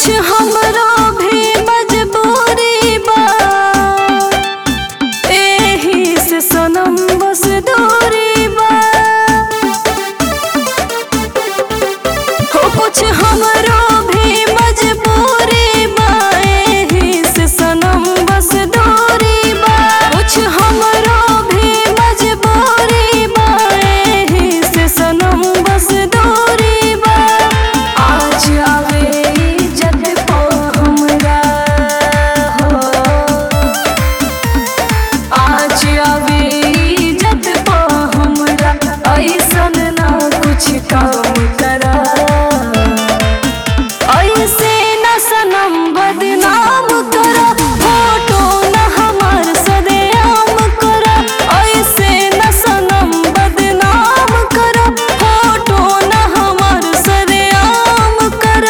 कुछ हमरो भी मजबूरी बा, एही से सनम बस दूरी बा। हो कुछ हमरो भी मजबूरी बा, एही से सनम बस दूरी बा। कुछ हमरो भी मजबूरी बा, एही से सनम बस दूरी बा। आज आवे इज्जत पा हमरा हो, आज आवे इज्जत पा हमरा, ऐसन ना कुछ काम करा। ऐसे न सनम बदनाम करा, फोटो न हमार सरेआम करा। ऐसे न सनम बदनाम करा, फोटो न हमार सरेआम करा।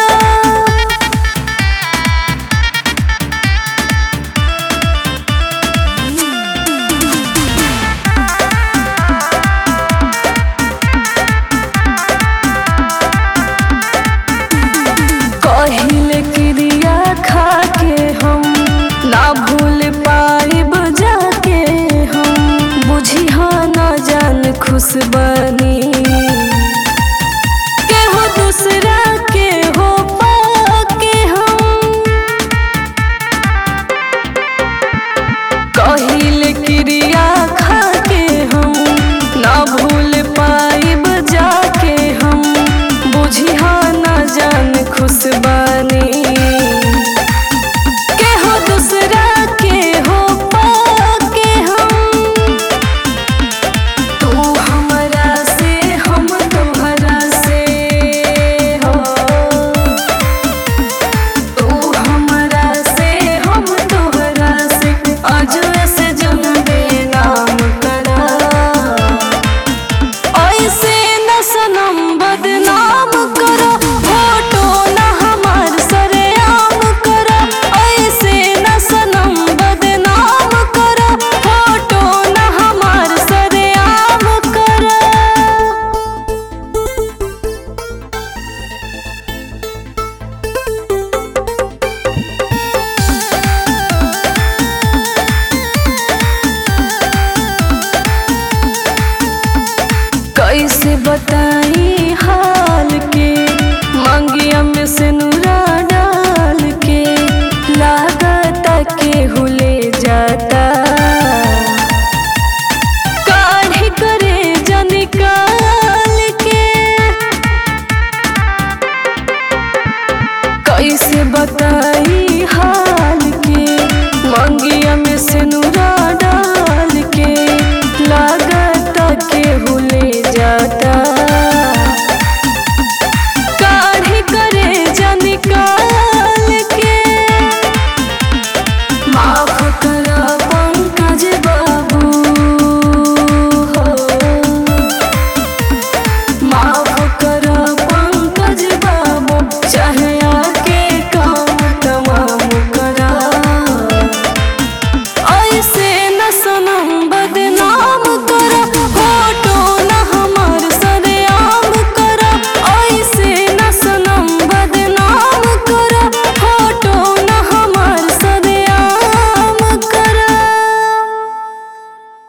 कहिले क्रिया खाके हम ना भूल पाइब जाके हम। बुझिहा ना जान खुश बनी, केहू दूसरा के हो पाके हम। कहिले क्रिया खाके हम ना भूल पाइब जाके हम। बुझिहा ना जान खुश बनी।